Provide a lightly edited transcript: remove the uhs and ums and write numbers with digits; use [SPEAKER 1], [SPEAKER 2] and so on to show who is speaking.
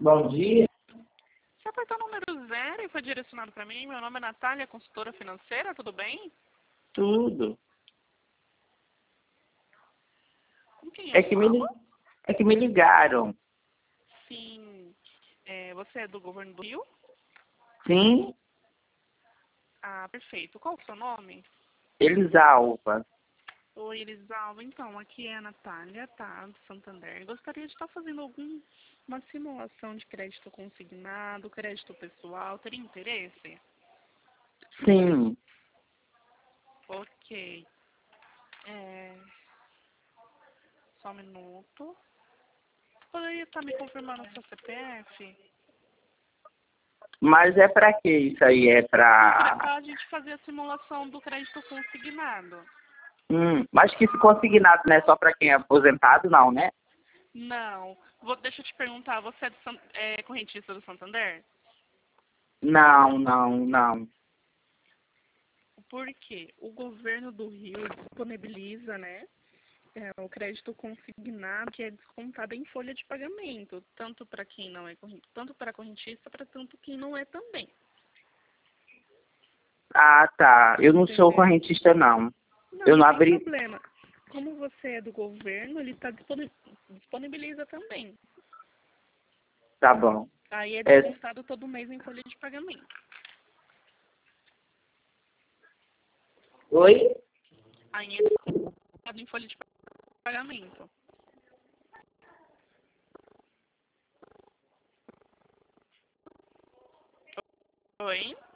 [SPEAKER 1] Bom dia.
[SPEAKER 2] Você apertou o número 0 e foi direcionado para mim. Meu nome é Natália, consultora financeira, tudo bem?
[SPEAKER 1] Tudo.
[SPEAKER 2] Com quem
[SPEAKER 1] É
[SPEAKER 2] eu
[SPEAKER 1] que
[SPEAKER 2] falo?
[SPEAKER 1] é que me ligaram.
[SPEAKER 2] Sim. Você é do governo do Rio?
[SPEAKER 1] Sim,
[SPEAKER 2] Ah, perfeito. Qual o seu nome?
[SPEAKER 1] Elisalva.
[SPEAKER 2] Oi, Elisalva. Então, aqui é a Natália, tá, do Santander. Gostaria de estar fazendo uma simulação de crédito consignado, crédito pessoal. Teria interesse?
[SPEAKER 1] Sim.
[SPEAKER 2] Ok. É, só um minuto. Poderia estar me confirmando o seu CPF?
[SPEAKER 1] Mas é pra quê isso aí? É pra.
[SPEAKER 2] Para a gente fazer a simulação do crédito consignado.
[SPEAKER 1] Mas que esse consignado não é só pra quem é aposentado, não, né?
[SPEAKER 2] Não. Deixa eu te perguntar, você é correntista do Santander?
[SPEAKER 1] Não, não, não.
[SPEAKER 2] Por quê? O governo do Rio disponibiliza, né, o crédito consignado que é descontado em folha de pagamento, tanto para quem não é correntista, tanto para correntista, para tanto quem não é também.
[SPEAKER 1] Ah, tá. Eu não sou
[SPEAKER 2] Entendeu?
[SPEAKER 1] correntista, não.
[SPEAKER 2] Não,
[SPEAKER 1] Eu
[SPEAKER 2] não
[SPEAKER 1] não
[SPEAKER 2] tem
[SPEAKER 1] abri.
[SPEAKER 2] problema. Como você é do governo, ele disponibiliza também.
[SPEAKER 1] Tá bom.
[SPEAKER 2] Aí é
[SPEAKER 1] É...
[SPEAKER 2] descontado todo mês em folha de pagamento.
[SPEAKER 1] Oi?
[SPEAKER 2] Aí é descontado em folha de pagamento. Oi?